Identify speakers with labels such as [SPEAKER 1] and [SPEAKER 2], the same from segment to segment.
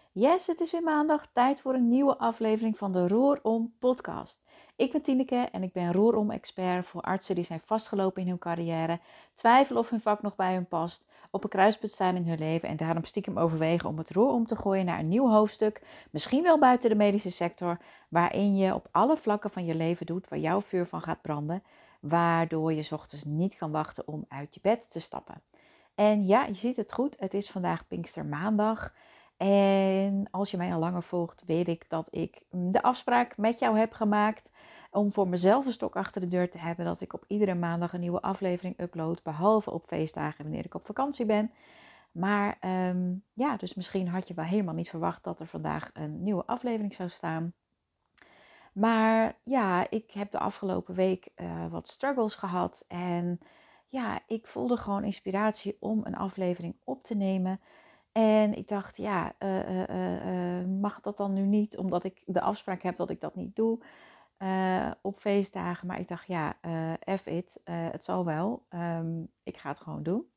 [SPEAKER 1] Yes, het is weer maandag, tijd voor een nieuwe aflevering van de Roerom podcast. Ik ben Tineke en ik ben Roerom-expert voor artsen die zijn vastgelopen in hun carrière, twijfelen of hun vak nog bij hun past, op een kruispunt staan in hun leven en daarom stiekem overwegen om het roer om te gooien naar een nieuw hoofdstuk, misschien wel buiten de medische sector, waarin je op alle vlakken van je leven doet waar jouw vuur van gaat branden, waardoor je 's ochtends niet kan wachten om uit je bed te stappen. En ja, je ziet het goed, het is vandaag Pinkstermaandag. En als je mij al langer volgt, weet ik dat ik de afspraak met jou heb gemaakt om voor mezelf een stok achter de deur te hebben dat ik op iedere maandag een nieuwe aflevering upload, behalve op feestdagen wanneer ik op vakantie ben. Maar ja, dus misschien had je wel helemaal niet verwacht dat er vandaag een nieuwe aflevering zou staan. Maar ja, ik heb de afgelopen week wat struggles gehad en ja, ik voelde gewoon inspiratie om een aflevering op te nemen. En ik dacht, ja, mag dat dan nu niet, omdat ik de afspraak heb dat ik dat niet doe op feestdagen. Maar ik dacht, ja, F it, het zal wel. Ik ga het gewoon doen.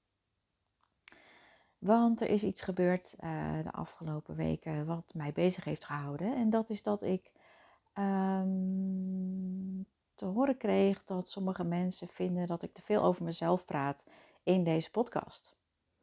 [SPEAKER 1] Want er is iets gebeurd de afgelopen weken wat mij bezig heeft gehouden. En dat is dat ik ehm, te horen kreeg dat sommige mensen vinden dat ik te veel over mezelf praat in deze podcast.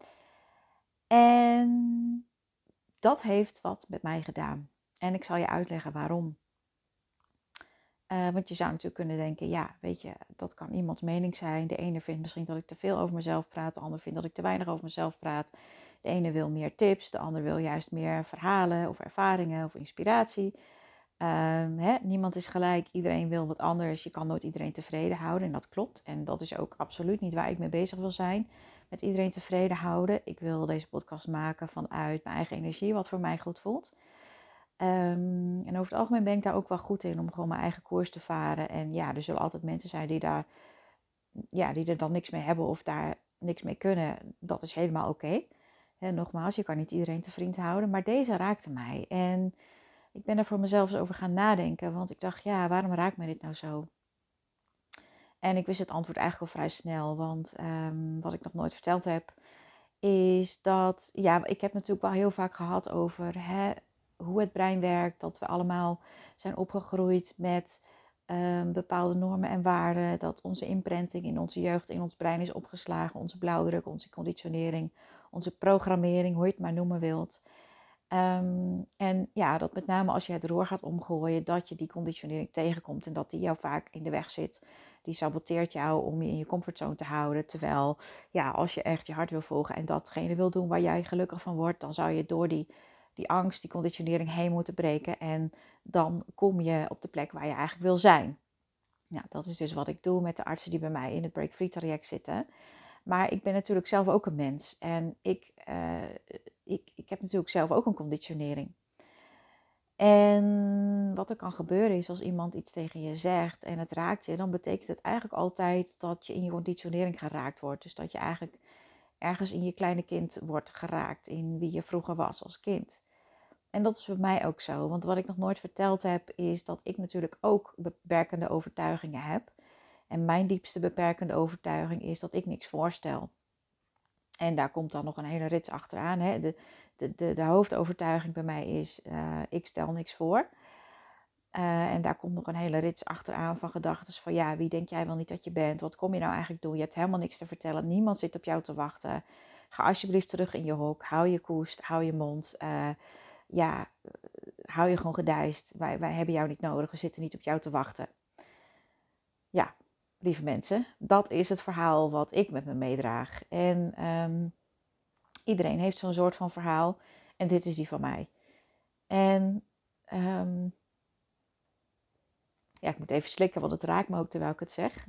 [SPEAKER 1] En dat heeft wat met mij gedaan. En ik zal je uitleggen waarom. Want je zou natuurlijk kunnen denken, ja, weet je, dat kan iemands mening zijn. De ene vindt misschien dat ik te veel over mezelf praat. De ander vindt dat ik te weinig over mezelf praat. De ene wil meer tips. De ander wil juist meer verhalen of ervaringen of inspiratie. Niemand is gelijk. Iedereen wil wat anders. Je kan nooit iedereen tevreden houden. En dat klopt. En dat is ook absoluut niet waar ik mee bezig wil zijn. Met iedereen tevreden houden. Ik wil deze podcast maken vanuit mijn eigen energie. Wat voor mij goed voelt. En over het algemeen ben ik daar ook wel goed in om gewoon mijn eigen koers te varen. En ja, er zullen altijd mensen zijn die er dan niks mee hebben of daar niks mee kunnen. Dat is helemaal oké. En nogmaals, je kan niet iedereen te vriend houden, maar deze raakte mij. En ik ben er voor mezelf eens over gaan nadenken, want ik dacht, ja, waarom raakt mij dit nou zo? En ik wist het antwoord eigenlijk al vrij snel, want wat ik nog nooit verteld heb, is dat, ja, ik heb natuurlijk wel heel vaak gehad over hoe het brein werkt. Dat we allemaal zijn opgegroeid met bepaalde normen en waarden. Dat onze imprinting in onze jeugd in ons brein is opgeslagen. Onze blauwdruk, onze conditionering, onze programmering, hoe je het maar noemen wilt. En ja, dat met name als je het roer gaat omgooien, dat je die conditionering tegenkomt en dat die jou vaak in de weg zit. Die saboteert jou om je in je comfortzone te houden. Terwijl, ja, als je echt je hart wil volgen en datgene wil doen waar jij gelukkig van wordt, dan zou je door die angst, die conditionering heen moeten breken. En dan kom je op de plek waar je eigenlijk wil zijn. Nou, dat is dus wat ik doe met de artsen die bij mij in het Break-Free traject zitten. Maar ik ben natuurlijk zelf ook een mens. En ik heb natuurlijk zelf ook een conditionering. En wat er kan gebeuren is als iemand iets tegen je zegt en het raakt je, dan betekent het eigenlijk altijd dat je in je conditionering geraakt wordt. Dus dat je eigenlijk ergens in je kleine kind wordt geraakt, in wie je vroeger was als kind. En dat is bij mij ook zo, want wat ik nog nooit verteld heb, is dat ik natuurlijk ook beperkende overtuigingen heb. En mijn diepste beperkende overtuiging is dat ik niks voorstel. En daar komt dan nog een hele rits achteraan. Hè. De hoofdovertuiging bij mij is, ik stel niks voor. En daar komt nog een hele rits achteraan van gedachten van, ja, wie denk jij wel niet dat je bent? Wat kom je nou eigenlijk doen? Je hebt helemaal niks te vertellen. Niemand zit op jou te wachten. Ga alsjeblieft terug in je hok. Hou je koest, hou je mond. Ja, hou je gewoon gedijst. Wij hebben jou niet nodig. We zitten niet op jou te wachten. Ja, lieve mensen, dat is het verhaal wat ik met me meedraag. En iedereen heeft zo'n soort van verhaal. En dit is die van mij. En ja, ik moet even slikken, want het raakt me ook terwijl ik het zeg.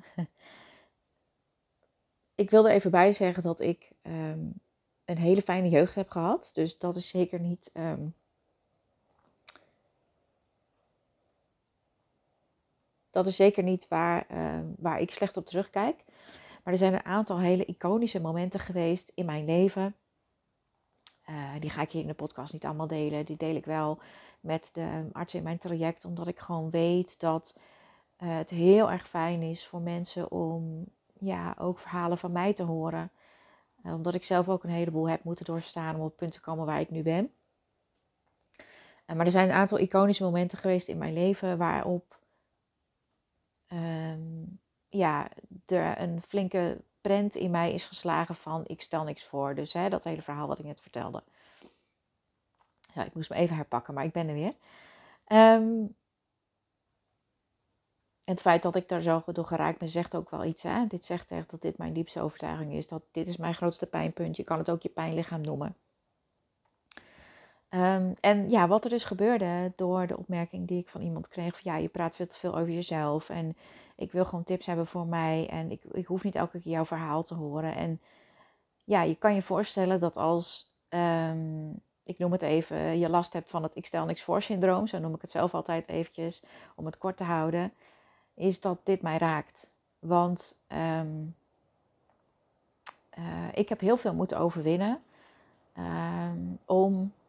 [SPEAKER 1] Ik wil er even bij zeggen dat ik een hele fijne jeugd heb gehad. Dus dat is zeker niet... dat is zeker niet waar ik slecht op terugkijk. Maar er zijn een aantal hele iconische momenten geweest in mijn leven. Die ga ik hier in de podcast niet allemaal delen. Die deel ik wel met de arts in mijn traject. Omdat ik gewoon weet dat het heel erg fijn is voor mensen om ja, ook verhalen van mij te horen. Omdat ik zelf ook een heleboel heb moeten doorstaan om op het punt te komen waar ik nu ben. Maar er zijn een aantal iconische momenten geweest in mijn leven waarop ja, er een flinke prent in mij is geslagen van ik stel niks voor. Dus dat hele verhaal wat ik net vertelde. Zo, ik moest me even herpakken, maar ik ben er weer. En het feit dat ik daar zo door geraakt ben, zegt ook wel iets. Hè? Dit zegt echt dat dit mijn diepste overtuiging is. Dat dit is mijn grootste pijnpunt. Je kan het ook je pijnlichaam noemen. En ja, wat er dus gebeurde door de opmerking die ik van iemand kreeg. Van ja, je praat veel te veel over jezelf. En ik wil gewoon tips hebben voor mij. En ik hoef niet elke keer jouw verhaal te horen. En ja, je kan je voorstellen dat als, ik noem het even, je last hebt van het ik stel niks voor syndroom. Zo noem ik het zelf altijd eventjes, om het kort te houden. Is dat dit mij raakt. Want ik heb heel veel moeten overwinnen. Om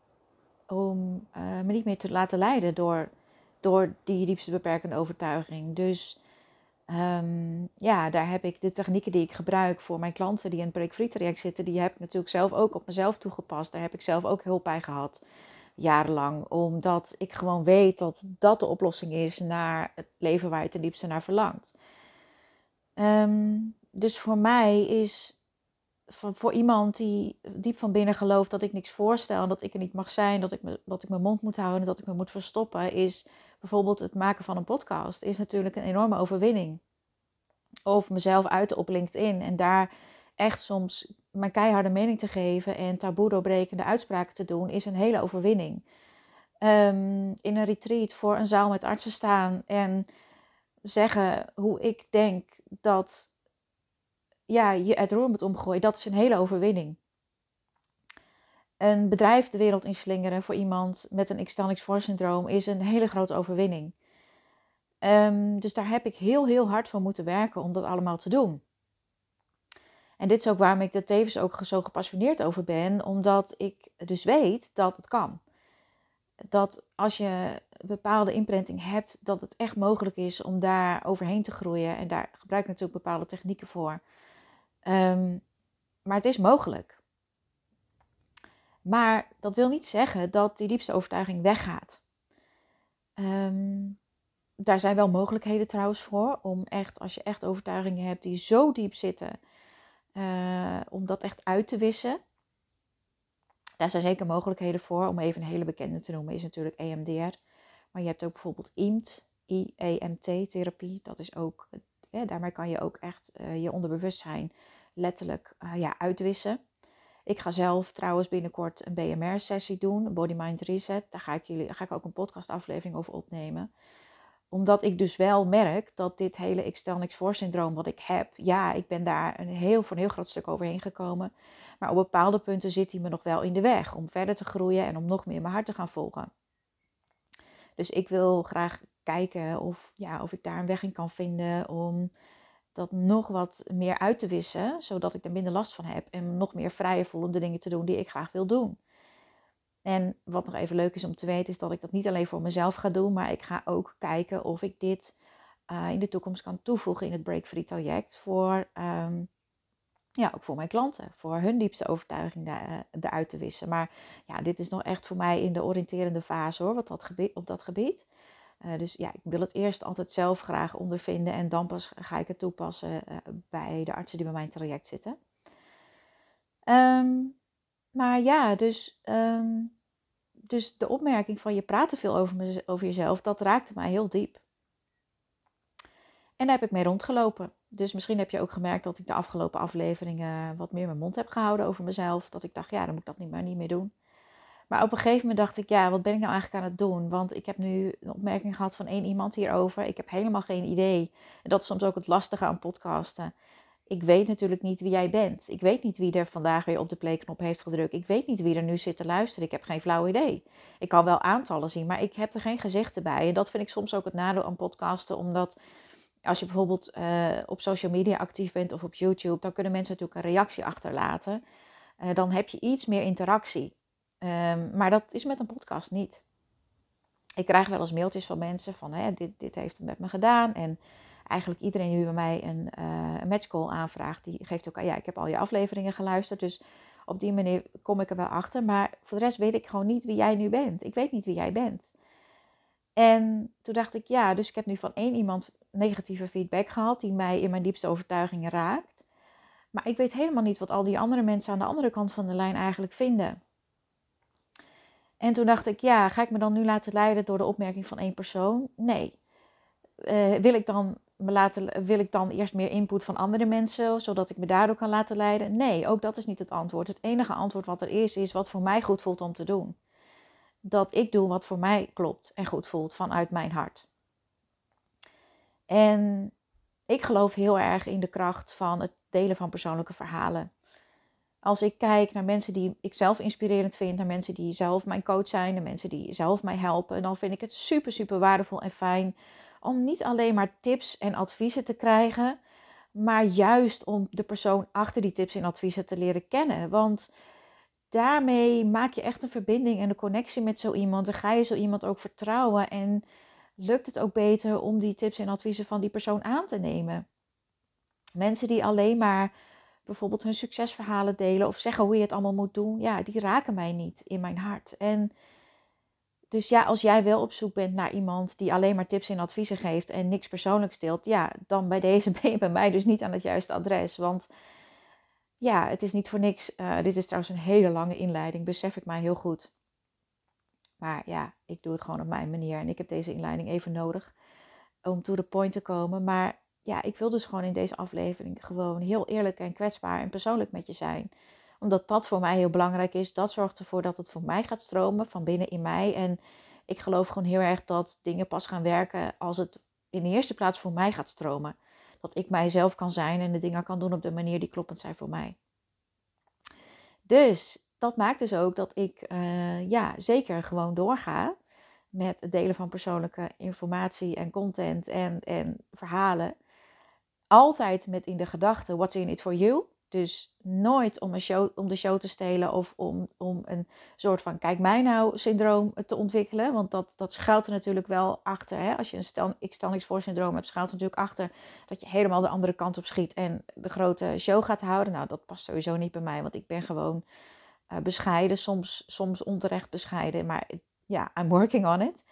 [SPEAKER 1] me niet meer te laten leiden door die diepste beperkende overtuiging. Dus ja, daar heb ik de technieken die ik gebruik voor mijn klanten die in het Break Free traject zitten, die heb ik natuurlijk zelf ook op mezelf toegepast. Daar heb ik zelf ook hulp bij gehad, jarenlang. Omdat ik gewoon weet dat dat de oplossing is naar het leven waar je ten diepste naar verlangt. Dus voor mij is, voor iemand die diep van binnen gelooft dat ik niks voorstel, dat ik er niet mag zijn, dat ik mijn mond moet houden, dat ik me moet verstoppen, is bijvoorbeeld het maken van een podcast, is natuurlijk een enorme overwinning. Of mezelf uiten op LinkedIn en daar echt soms mijn keiharde mening te geven en taboe doorbrekende uitspraken te doen, is een hele overwinning. In een retreat voor een zaal met artsen staan en zeggen hoe ik denk dat je het roer moet omgooien, dat is een hele overwinning. Een bedrijf de wereld inslingeren voor iemand met een ik stel niks voor syndroom is een hele grote overwinning. Dus daar heb ik heel, heel hard voor moeten werken om dat allemaal te doen. En dit is ook waarom ik er tevens ook zo gepassioneerd over ben, omdat ik dus weet dat het kan. Dat als je een bepaalde imprinting hebt, dat het echt mogelijk is om daar overheen te groeien. En daar gebruik ik natuurlijk bepaalde technieken voor. Maar het is mogelijk. Maar dat wil niet zeggen dat die diepste overtuiging weggaat. Daar zijn wel mogelijkheden trouwens voor, om echt, als je echt overtuigingen hebt die zo diep zitten, om dat echt uit te wissen. Daar zijn zeker mogelijkheden voor. Om even een hele bekende te noemen is natuurlijk EMDR. Maar je hebt ook bijvoorbeeld IEMT, IEMT-therapie. Dat is ook, daarmee kan je ook echt je onderbewustzijn letterlijk uitwissen. Ik ga zelf trouwens binnenkort een BMR-sessie doen, een Body Mind Reset. Daar ga ik ook een podcastaflevering over opnemen. Omdat ik dus wel merk dat dit hele ik stel niks voor syndroom wat ik heb, ja, ik ben daar voor een heel groot stuk overheen gekomen. Maar op bepaalde punten zit hij me nog wel in de weg om verder te groeien en om nog meer mijn hart te gaan volgen. Dus ik wil graag kijken of ik daar een weg in kan vinden om dat nog wat meer uit te wissen, zodat ik er minder last van heb en nog meer vrije voel om de dingen te doen die ik graag wil doen. En wat nog even leuk is om te weten, is dat ik dat niet alleen voor mezelf ga doen, maar ik ga ook kijken of ik dit in de toekomst kan toevoegen in het Break Free traject voor, ook voor mijn klanten, voor hun diepste overtuiging eruit te wissen. Maar ja, dit is nog echt voor mij in de oriënterende fase hoor, op dat gebied. Dus ja, ik wil het eerst altijd zelf graag ondervinden en dan pas ga ik het toepassen bij de artsen die bij mijn traject zitten. Maar ja, dus de opmerking van je praat te veel over jezelf, dat raakte mij heel diep. En daar heb ik mee rondgelopen. Dus misschien heb je ook gemerkt dat ik de afgelopen afleveringen wat meer mijn mond heb gehouden over mezelf. Dat ik dacht, ja, dan moet ik dat niet meer doen. Maar op een gegeven moment dacht ik, ja, wat ben ik nou eigenlijk aan het doen? Want ik heb nu een opmerking gehad van 1 iemand hierover. Ik heb helemaal geen idee. En dat is soms ook het lastige aan podcasten. Ik weet natuurlijk niet wie jij bent. Ik weet niet wie er vandaag weer op de playknop heeft gedrukt. Ik weet niet wie er nu zit te luisteren. Ik heb geen flauw idee. Ik kan wel aantallen zien, maar ik heb er geen gezichten bij. En dat vind ik soms ook het nadeel aan podcasten. Omdat als je bijvoorbeeld op social media actief bent of op YouTube, dan kunnen mensen natuurlijk een reactie achterlaten. Dan heb je iets meer interactie. Maar dat is met een podcast niet. Ik krijg wel eens mailtjes van mensen van dit heeft het met me gedaan. En eigenlijk iedereen die bij mij een matchcall aanvraagt, die geeft ook ja, ik heb al je afleveringen geluisterd. Dus op die manier kom ik er wel achter. Maar voor de rest weet ik gewoon niet wie jij nu bent. Ik weet niet wie jij bent. En toen dacht ik, ja, dus ik heb nu van één iemand negatieve feedback gehad die mij in mijn diepste overtuigingen raakt. Maar ik weet helemaal niet wat al die andere mensen aan de andere kant van de lijn eigenlijk vinden. En toen dacht ik, ja, ga ik me dan nu laten leiden door de opmerking van één persoon? Nee. Wil ik dan eerst meer input van andere mensen, zodat ik me daardoor kan laten leiden? Nee, ook dat is niet het antwoord. Het enige antwoord wat er is wat voor mij goed voelt om te doen. Dat ik doe wat voor mij klopt en goed voelt vanuit mijn hart. En ik geloof heel erg in de kracht van het delen van persoonlijke verhalen. Als ik kijk naar mensen die ik zelf inspirerend vind, naar mensen die zelf mijn coach zijn, naar mensen die zelf mij helpen, dan vind ik het super, super waardevol en fijn om niet alleen maar tips en adviezen te krijgen, maar juist om de persoon achter die tips en adviezen te leren kennen. Want daarmee maak je echt een verbinding en een connectie met zo iemand. En ga je zo iemand ook vertrouwen en lukt het ook beter om die tips en adviezen van die persoon aan te nemen. Mensen die alleen maar bijvoorbeeld hun succesverhalen delen of zeggen hoe je het allemaal moet doen, ja, die raken mij niet in mijn hart. En dus ja, als jij wel op zoek bent naar iemand die alleen maar tips en adviezen geeft en niks persoonlijks deelt, ja, dan bij deze ben je bij mij dus niet aan het juiste adres. Want ja, het is niet voor niks. Dit is trouwens een hele lange inleiding, besef ik mij heel goed. Maar ja, ik doe het gewoon op mijn manier en ik heb deze inleiding even nodig om to the point te komen. Maar ja, ik wil dus gewoon in deze aflevering gewoon heel eerlijk en kwetsbaar en persoonlijk met je zijn. Omdat dat voor mij heel belangrijk is. Dat zorgt ervoor dat het voor mij gaat stromen van binnen in mij. En ik geloof gewoon heel erg dat dingen pas gaan werken als het in de eerste plaats voor mij gaat stromen. Dat ik mijzelf kan zijn en de dingen kan doen op de manier die kloppend zijn voor mij. Dus dat maakt dus ook dat ik zeker gewoon doorga met het delen van persoonlijke informatie en content en verhalen. Altijd met in de gedachte, what's in it for you? Dus nooit om de show te stelen of om een soort van kijk mij nou syndroom te ontwikkelen. Want dat schuilt er natuurlijk wel achter. Hè? Als je een ik stel niks voor syndroom hebt, schuilt er natuurlijk achter dat je helemaal de andere kant op schiet en de grote show gaat houden. Nou, dat past sowieso niet bij mij, want ik ben gewoon bescheiden, soms onterecht bescheiden. Maar ja, I'm working on it.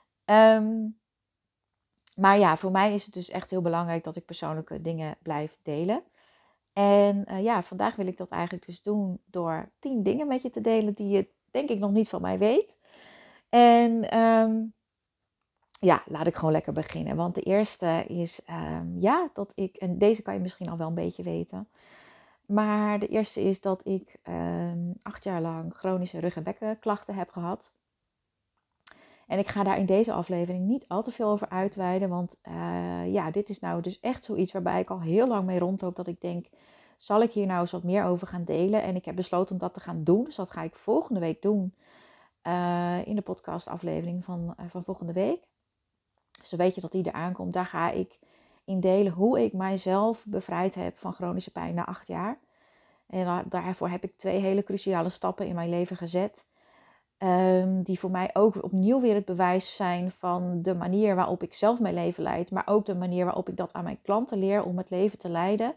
[SPEAKER 1] Maar ja, voor mij is het dus echt heel belangrijk dat ik persoonlijke dingen blijf delen. En vandaag wil ik dat eigenlijk dus doen door 10 dingen met je te delen die je denk ik nog niet van mij weet. En laat ik gewoon lekker beginnen. Want de eerste is dat ik, en deze kan je misschien al wel een beetje weten. Maar de eerste is dat ik 8 jaar lang chronische rug- en bekkenklachten heb gehad. En ik ga daar in deze aflevering niet al te veel over uitweiden. Want dit is nou dus echt zoiets waarbij ik al heel lang mee rondloop. Dat ik denk, zal ik hier nou eens wat meer over gaan delen? En ik heb besloten om dat te gaan doen. Dus dat ga ik volgende week doen. In de podcastaflevering van volgende week. Dus dan weet je dat die eraan komt. Daar ga ik in delen hoe ik mijzelf bevrijd heb van chronische pijn na 8 jaar. En daarvoor heb ik 2 hele cruciale stappen in mijn leven gezet. Die voor mij ook opnieuw weer het bewijs zijn van de manier waarop ik zelf mijn leven leid. Maar ook de manier waarop ik dat aan mijn klanten leer om het leven te leiden.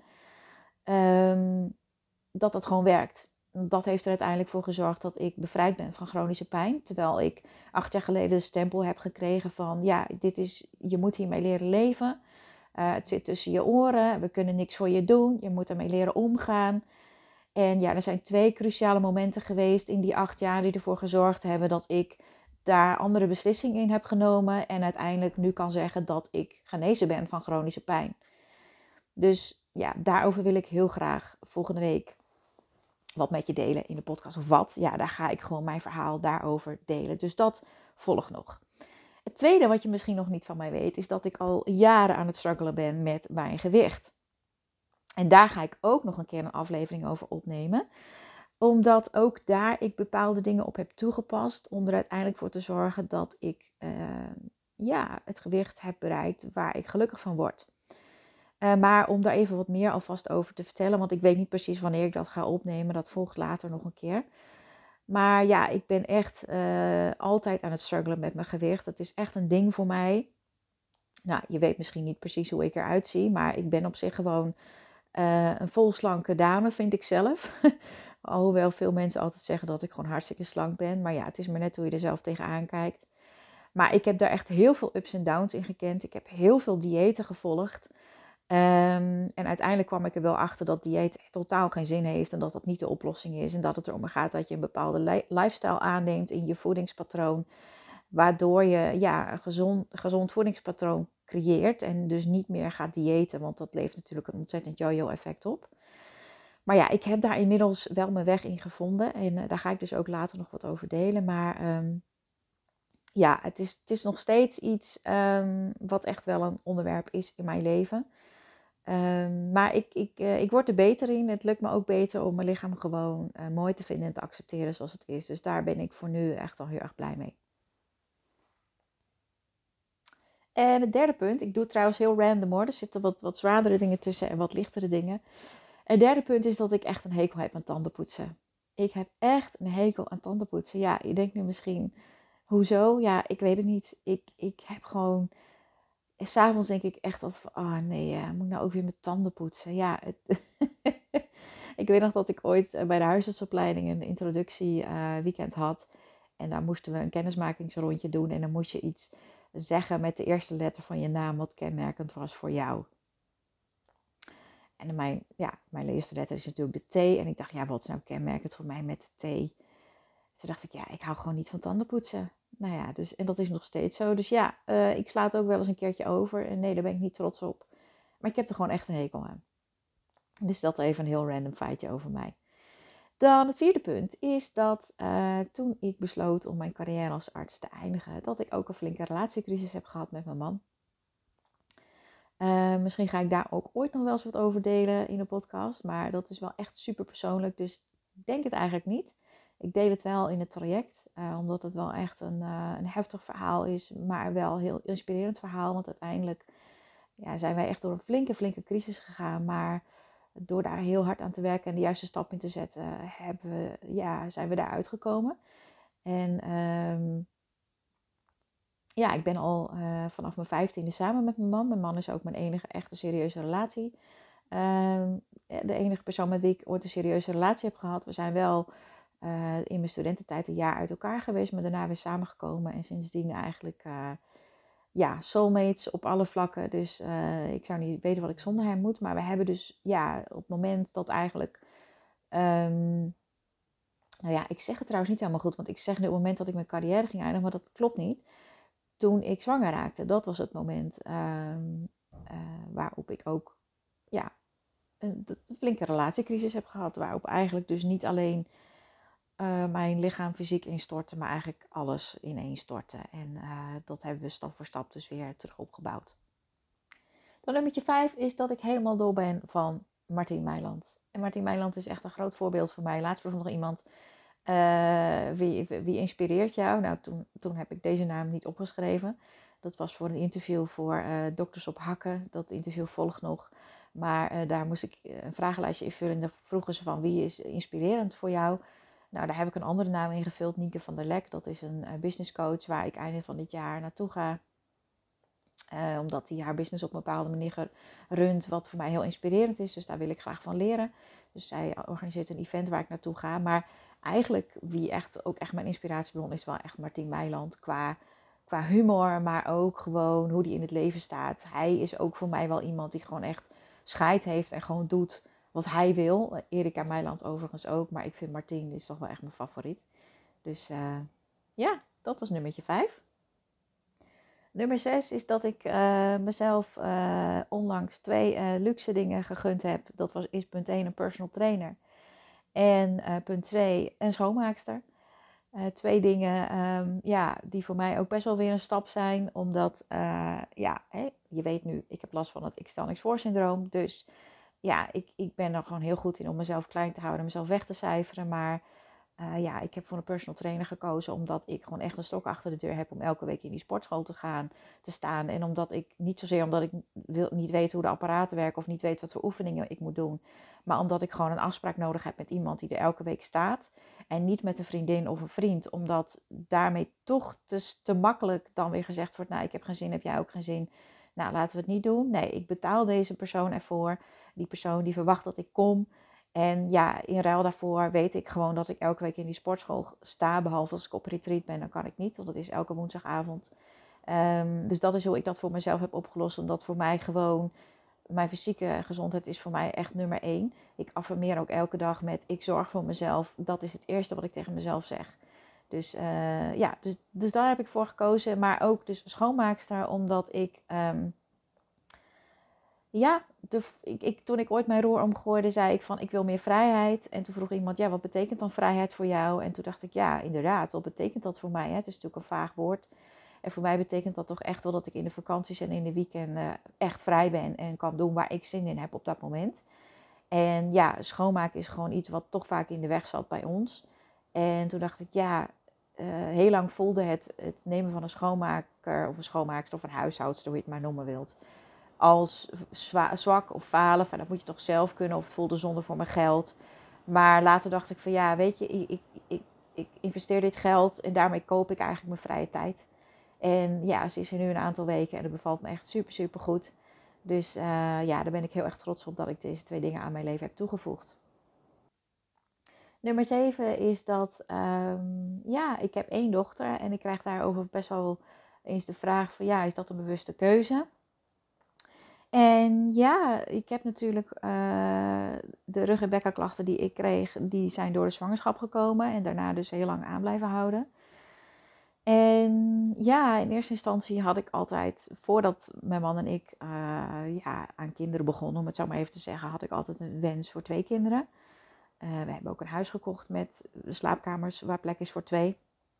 [SPEAKER 1] Dat gewoon werkt. Dat heeft er uiteindelijk voor gezorgd dat ik bevrijd ben van chronische pijn. Terwijl ik 8 jaar geleden de stempel heb gekregen van je moet hiermee leren leven. Het zit tussen je oren, we kunnen niks voor je doen. Je moet ermee leren omgaan. En ja, er zijn 2 cruciale momenten geweest in die 8 jaar die ervoor gezorgd hebben dat ik daar andere beslissingen in heb genomen. En uiteindelijk nu kan zeggen dat ik genezen ben van chronische pijn. Dus ja, daarover wil ik heel graag volgende week wat met je delen in de podcast. Of wat? Ja, daar ga ik gewoon mijn verhaal daarover delen. Dus dat volgt nog. Het tweede wat je misschien nog niet van mij weet, is dat ik al jaren aan het struggelen ben met mijn gewicht. En daar ga ik ook nog een keer een aflevering over opnemen. Omdat ook daar ik bepaalde dingen op heb toegepast. Om er uiteindelijk voor te zorgen dat ik het gewicht heb bereikt waar ik gelukkig van word. Maar om daar even wat meer alvast over te vertellen. Want ik weet niet precies wanneer ik dat ga opnemen. Dat volgt later nog een keer. Maar ja, ik ben echt altijd aan het struggelen met mijn gewicht. Het is echt een ding voor mij. Nou, je weet misschien niet precies hoe ik eruit zie. Maar ik ben op zich gewoon een volslanke dame, vind ik zelf. Alhoewel veel mensen altijd zeggen dat ik gewoon hartstikke slank ben. Maar ja, het is maar net hoe je er zelf tegenaan kijkt. Maar ik heb daar echt heel veel ups en downs in gekend. Ik heb heel veel diëten gevolgd. En uiteindelijk kwam ik er wel achter dat dieet totaal geen zin heeft. En dat dat niet de oplossing is. En dat het erom gaat dat je een bepaalde lifestyle aanneemt in je voedingspatroon. Waardoor je een gezond voedingspatroon creëert. En dus niet meer gaat diëten. Want dat levert natuurlijk een ontzettend yo-yo effect op. Maar ja, ik heb daar inmiddels wel mijn weg in gevonden. En daar ga ik dus ook later nog wat over delen. Maar ja, het is nog steeds iets wat echt wel een onderwerp is in mijn leven. Maar ik word er beter in. Het lukt me ook beter om mijn lichaam gewoon mooi te vinden en te accepteren zoals het is. Dus daar ben ik voor nu echt al heel erg blij mee. En het derde punt, ik doe het trouwens heel random hoor. Er zitten wat zwaardere dingen tussen en wat lichtere dingen. Het derde punt is dat ik echt een hekel heb aan tandenpoetsen. Ik heb echt een hekel aan tandenpoetsen. Ja, je denkt nu misschien, hoezo? Ja, ik weet het niet. Ik heb gewoon... S'avonds denk ik echt dat van, oh nee, moet ik nou ook weer mijn tanden poetsen? Ja, ik weet nog dat ik ooit bij de huisartsopleiding een introductieweekend had. En daar moesten we een kennismakingsrondje doen. En dan moest je iets zeggen met de eerste letter van je naam wat kenmerkend was voor jou. En mijn eerste letter is natuurlijk de T. En ik dacht, ja, wat is nou kenmerkend voor mij met de T? Toen dacht ik, ja, ik hou gewoon niet van tandenpoetsen. Nou ja, dus, en dat is nog steeds zo. Dus ja, ik sla het ook wel eens een keertje over. En nee, daar ben ik niet trots op. Maar ik heb er gewoon echt een hekel aan. Dus dat even een heel random feitje over mij. Dan het vierde punt is dat toen ik besloot om mijn carrière als arts te eindigen, dat ik ook een flinke relatiecrisis heb gehad met mijn man. Misschien ga ik daar ook ooit nog wel eens wat over delen in de podcast. Maar dat is wel echt super persoonlijk. Dus ik denk het eigenlijk niet. Ik deel het wel in het traject. Omdat het wel echt een heftig verhaal is. Maar wel een heel inspirerend verhaal. Want uiteindelijk zijn wij echt door een flinke crisis gegaan. Maar door daar heel hard aan te werken en de juiste stap in te zetten, zijn we daar uitgekomen. En ik ben al vanaf mijn 15e samen met mijn man. Mijn man is ook mijn enige echte serieuze relatie. De enige persoon met wie ik ooit een serieuze relatie heb gehad. We zijn wel in mijn studententijd een jaar uit elkaar geweest, maar daarna weer samengekomen. En sindsdien eigenlijk soulmates op alle vlakken. Dus ik zou niet weten wat ik zonder hem moet. Maar we hebben dus op het moment dat eigenlijk... ik zeg het trouwens niet helemaal goed. Want ik zeg nu op het moment dat ik mijn carrière ging eindigen, maar dat klopt niet. Toen ik zwanger raakte, dat was het moment waarop ik ook een flinke relatiecrisis heb gehad. Waarop eigenlijk dus niet alleen mijn lichaam fysiek instortte, maar eigenlijk alles ineenstortte. En dat hebben we stap voor stap dus weer terug opgebouwd. Dan nummertje 5 is dat ik helemaal dol ben van Martien Meiland. En Martien Meiland is echt een groot voorbeeld voor mij. Laatst vroeg nog iemand, wie inspireert jou? Nou, toen heb ik deze naam niet opgeschreven. Dat was voor een interview voor Dokters op Hakken. Dat interview volgt nog. Maar daar moest ik een vragenlijstje invullen. En daar vroegen ze van, wie is inspirerend voor jou? Nou, daar heb ik een andere naam ingevuld. Nienke van der Lek. Dat is een business coach waar ik einde van dit jaar naartoe ga. Omdat hij haar business op een bepaalde manier runt, wat voor mij heel inspirerend is. Dus daar wil ik graag van leren. Dus zij organiseert een event waar ik naartoe ga. Maar eigenlijk, wie ook echt mijn inspiratiebron is, wel echt Martien Meiland. Qua humor, maar ook gewoon hoe die in het leven staat. Hij is ook voor mij wel iemand die gewoon echt scheid heeft en gewoon doet wat hij wil. Erika Meiland overigens ook. Maar ik vind Martien is toch wel echt mijn favoriet. Dus dat was nummertje 5. Nummer 6 is dat ik mezelf onlangs 2 luxe dingen gegund heb. Dat is punt 1 een personal trainer. En punt 2 een schoonmaakster. 2 dingen die voor mij ook best wel weer een stap zijn. Omdat, je weet nu, ik heb last van het ik stel niks voor syndroom. Dus ik ben er gewoon heel goed in om mezelf klein te houden. Mezelf weg te cijferen. Maar ik heb voor een personal trainer gekozen omdat ik gewoon echt een stok achter de deur heb om elke week in die sportschool te staan. En omdat ik niet niet weet hoe de apparaten werken of niet weet wat voor oefeningen ik moet doen. Maar omdat ik gewoon een afspraak nodig heb met iemand die er elke week staat. En niet met een vriendin of een vriend. Omdat daarmee toch te makkelijk dan weer gezegd wordt, nou ik heb geen zin, heb jij ook geen zin. Nou laten we het niet doen. Nee, ik betaal deze persoon ervoor. Die persoon die verwacht dat ik kom. En ja, in ruil daarvoor weet ik gewoon dat ik elke week in die sportschool sta. Behalve als ik op retreat ben, dan kan ik niet. Want dat is elke woensdagavond. Dus dat is hoe ik dat voor mezelf heb opgelost. Omdat voor mij gewoon, mijn fysieke gezondheid is voor mij echt nummer 1. Ik affirmeer ook elke dag met, ik zorg voor mezelf. Dat is het eerste wat ik tegen mezelf zeg. Dus ja, dus daar heb ik voor gekozen. Maar ook dus schoonmaakster, omdat ik... ja, toen ik ooit mijn roer omgooide, zei ik van, ik wil meer vrijheid. En toen vroeg iemand, ja, wat betekent dan vrijheid voor jou? En toen dacht ik, ja, inderdaad, wat betekent dat voor mij? Hè? Het is natuurlijk een vaag woord. En voor mij betekent dat toch echt wel dat ik in de vakanties en in de weekenden echt vrij ben. En kan doen waar ik zin in heb op dat moment. En ja, schoonmaken is gewoon iets wat toch vaak in de weg zat bij ons. En toen dacht ik, ja, heel lang voelde het nemen van een schoonmaker of een schoonmaakster of een huishoudster, hoe je het maar noemen wilt, als zwak of falen. Van, dat moet je toch zelf kunnen, of het voelde zonde voor mijn geld. Maar later dacht ik van, ja, weet je, ik investeer dit geld en daarmee koop ik eigenlijk mijn vrije tijd. En ja, ze is er nu een aantal weken en dat bevalt me echt super, super goed. Dus ja, daar ben ik heel erg trots op dat ik deze 2 dingen aan mijn leven heb toegevoegd. Nummer 7 is dat, ja, ik heb 1 dochter en ik krijg daarover best wel eens de vraag van, ja, is dat een bewuste keuze? En ja, ik heb natuurlijk de rug- en bekkenklachten die ik kreeg, die zijn door de zwangerschap gekomen en daarna dus heel lang aan blijven houden. En ja, in eerste instantie had ik altijd, voordat mijn man en ik ja, aan kinderen begonnen, om het zo maar even te zeggen, had ik altijd een wens voor 2 kinderen. We hebben ook een huis gekocht met slaapkamers waar plek is voor 2.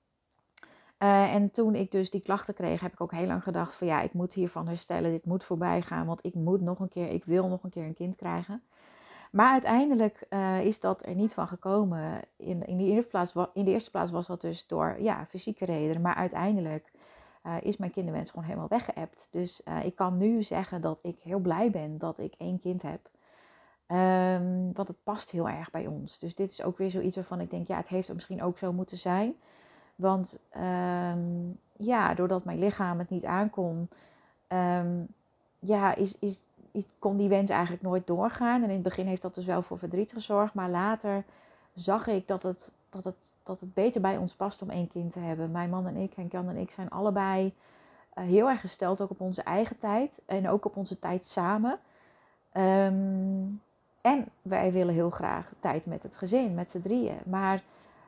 [SPEAKER 1] En toen ik dus die klachten kreeg, heb ik ook heel lang gedacht van, ja, ik moet hiervan herstellen, dit moet voorbij gaan, want ik wil nog een keer een kind krijgen. Maar uiteindelijk is dat er niet van gekomen. In de eerste plaats was dat dus door, ja, fysieke redenen, maar uiteindelijk is mijn kinderwens gewoon helemaal weggeëpt. Dus ik kan nu zeggen dat ik heel blij ben dat ik 1 kind heb. Want het past heel erg bij ons. Dus dit is ook weer zoiets waarvan ik denk, ja, het heeft er misschien ook zo moeten zijn. Want ja, doordat mijn lichaam het niet aankon, ehm, ja, kon die wens eigenlijk nooit doorgaan. En in het begin heeft dat dus wel voor verdriet gezorgd. Maar later zag ik dat het beter bij ons past om 1 kind te hebben. Mijn man en ik, Henk Jan en ik, zijn allebei heel erg gesteld ook op onze eigen tijd. En ook op onze tijd samen. Ehm, en wij willen heel graag tijd met het gezin, met z'n drieën. Maar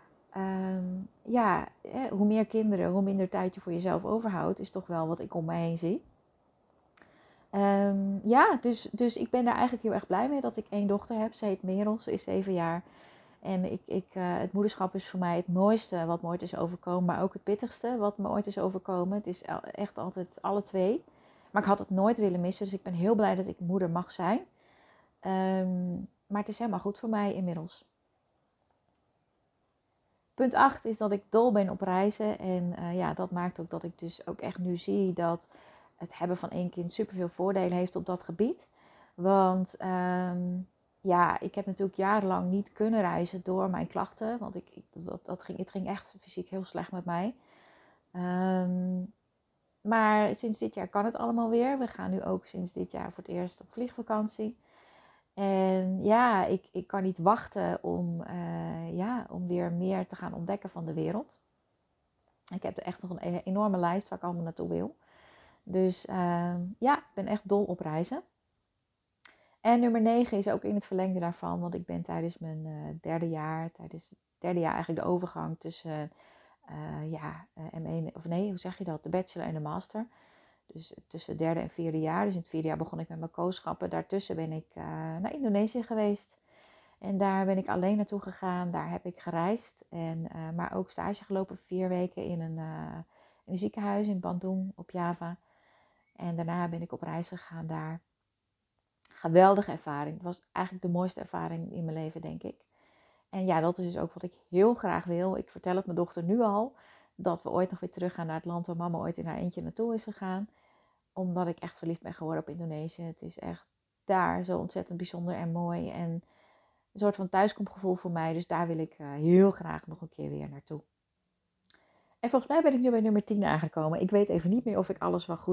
[SPEAKER 1] ja, hoe meer kinderen, hoe minder tijd je voor jezelf overhoudt, is toch wel wat ik om mij heen zie. Ja, dus ik ben daar eigenlijk heel erg blij mee dat ik 1 dochter heb. Ze heet Merel, ze is 7 jaar. En het moederschap is voor mij het mooiste wat me ooit is overkomen, maar ook het pittigste wat me ooit is overkomen. Het is echt altijd alle 2. Maar ik had het nooit willen missen, dus ik ben heel blij dat ik moeder mag zijn. Maar het is helemaal goed voor mij inmiddels. Punt 8 is dat ik dol ben op reizen. En ja, dat maakt ook dat ik dus ook echt nu zie dat het hebben van 1 kind superveel voordelen heeft op dat gebied. Want ja, ik heb natuurlijk jarenlang niet kunnen reizen door mijn klachten. Want het ging echt fysiek heel slecht met mij. Ehm, maar sinds dit jaar kan het allemaal weer. We gaan nu ook sinds dit jaar voor het eerst op vliegvakantie. En ja, ik kan niet wachten om weer meer te gaan ontdekken van de wereld. Ik heb er echt nog een enorme lijst waar ik allemaal naartoe wil. Dus ja, ik ben echt dol op reizen. En nummer 9 is ook in het verlengde daarvan. Want ik ben tijdens mijn tijdens het derde jaar eigenlijk de overgang tussen M1, of nee, hoe zeg je dat? De bachelor en de master. Dus tussen het 3e en 4e jaar. Dus in het 4e jaar begon ik met mijn kooschappen. Daartussen ben ik naar Indonesië geweest. En daar ben ik alleen naartoe gegaan. Daar heb ik gereisd. Maar ook stage gelopen 4 weken in een ziekenhuis in Bandung op Java. En daarna ben ik op reis gegaan daar. Geweldige ervaring. Het was eigenlijk de mooiste ervaring in mijn leven, denk ik. En ja, dat is dus ook wat ik heel graag wil. Ik vertel het mijn dochter nu al. Dat we ooit nog weer terug gaan naar het land waar mama ooit in haar eentje naartoe is gegaan. Omdat ik echt verliefd ben geworden op Indonesië. Het is echt daar zo ontzettend bijzonder en mooi. En een soort van thuiskomgevoel voor mij. Dus daar wil ik heel graag nog een keer weer naartoe. En volgens mij ben ik nu bij nummer 10 aangekomen. Ik weet even niet meer of ik alles wel goed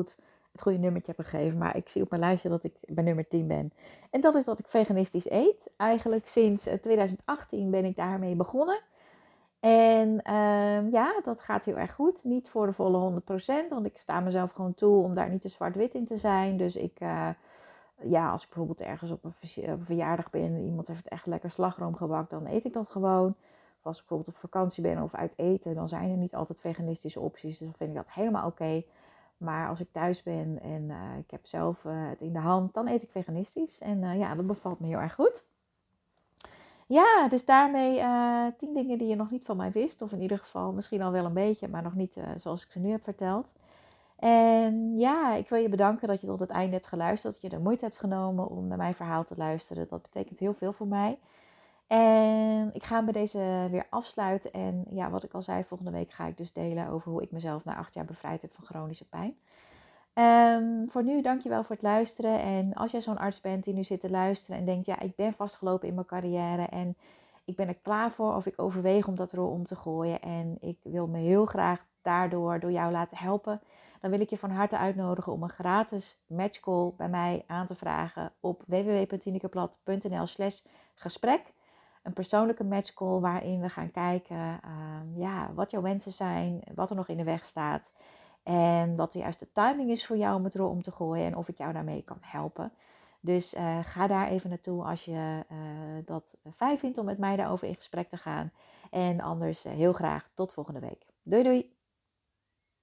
[SPEAKER 1] het goede nummertje heb gegeven. Maar ik zie op mijn lijstje dat ik bij nummer 10 ben. En dat is dat ik veganistisch eet. Eigenlijk sinds 2018 ben ik daarmee begonnen. En ja, dat gaat heel erg goed. Niet voor de volle 100%, want ik sta mezelf gewoon toe om daar niet te zwart-wit in te zijn. Dus ja, als ik bijvoorbeeld ergens op een verjaardag ben en iemand heeft echt lekker slagroom gebakt, dan eet ik dat gewoon. Of als ik bijvoorbeeld op vakantie ben of uit eten, dan zijn er niet altijd veganistische opties. Dus dan vind ik dat helemaal oké. Maar als ik thuis ben en ik heb zelf het in de hand, dan eet ik veganistisch. En ja, dat bevalt me heel erg goed. Ja, dus daarmee 10 dingen die je nog niet van mij wist. Of in ieder geval misschien al wel een beetje, maar nog niet zoals ik ze nu heb verteld. En ja, ik wil je bedanken dat je tot het einde hebt geluisterd. Dat je de moeite hebt genomen om naar mijn verhaal te luisteren. Dat betekent heel veel voor mij. En ik ga hem bij deze weer afsluiten. En ja, wat ik al zei, volgende week ga ik dus delen over hoe ik mezelf na 8 jaar bevrijd heb van chronische pijn. Voor nu, dankjewel voor het luisteren. En als jij zo'n arts bent die nu zit te luisteren en denkt, ja, ik ben vastgelopen in mijn carrière en ik ben er klaar voor of ik overweeg om dat rol om te gooien en ik wil me heel graag daardoor door jou laten helpen, dan wil ik je van harte uitnodigen om een gratis matchcall bij mij aan te vragen op www.tinekeplot.nl/gesprek. Een persoonlijke matchcall waarin we gaan kijken ja, wat jouw wensen zijn, wat er nog in de weg staat. En wat de juiste timing is voor jou om het rol om te gooien en of ik jou daarmee kan helpen. Dus ga daar even naartoe als je dat fijn vindt om met mij daarover in gesprek te gaan. En anders heel graag tot volgende week. Doei doei!